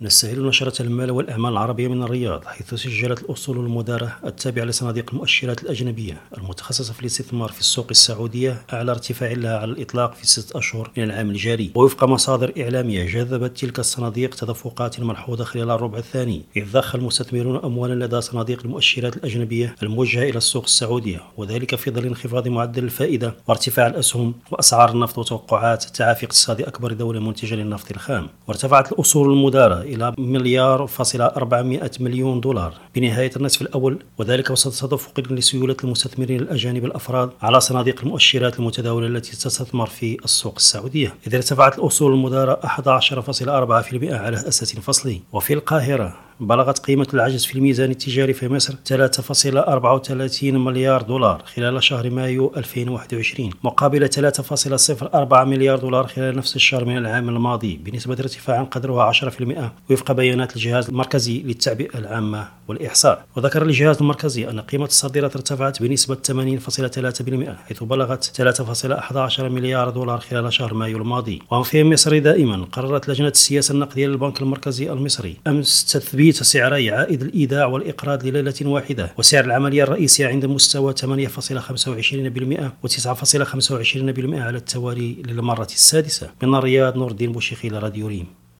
نستهل نشرة المال والأعمال العربية من الرياض، حيث سجلت الأصول المدارة التابعة لصناديق المؤشرات الأجنبية المتخصصة في الاستثمار في السوق السعودية أعلى ارتفاع لها على الإطلاق في 6 أشهر من العام الجاري. ووفق مصادر إعلامية جذبت تلك الصناديق تدفقات ملحوظة خلال الربع الثاني، إذ ضخ المستثمرون أموالا لدى صناديق المؤشرات الأجنبية الموجهة إلى السوق السعودية، وذلك في ظل انخفاض معدل الفائدة وارتفاع الأسهم وأسعار النفط وتوقعات تعافي اقتصاد أكبر دولة منتجة للنفط الخام. وارتفعت الأصول المدارة إلى $1.4 مليار بنهاية النصف الأول، وذلك وسط تدفق لسيولة المستثمرين الأجانب الأفراد على صناديق المؤشرات المتداولة التي تستثمر في السوق السعودية، إذ ارتفعت الأصول المدارة 11.4% على أساس فصلي. وفي القاهرة بلغت قيمة العجز في الميزان التجاري في مصر $3.34 مليار خلال شهر مايو 2021، مقابل $3.04 مليار خلال نفس الشهر من العام الماضي، بنسبة ارتفاع قدرها 10% وفق بيانات الجهاز المركزي للتعبئة العامة والإحصاء. وذكر الجهاز المركزي أن قيمة الصادرات ارتفعت بنسبة 80.3%، حيث بلغت $3.11 مليار خلال شهر مايو الماضي. وفي مصر دائما قررت لجنة السياسة النقدية للبنك المركزي المصري أمس تثبيت سعري عائد الإيداع والإقراض لليلة واحدة، وسعر العملية الرئيسية عند مستوى 8.25% و9.25% على التوالي للمرة السادسة. من الرياض، نور الدين بوشيخي لراديو ريم.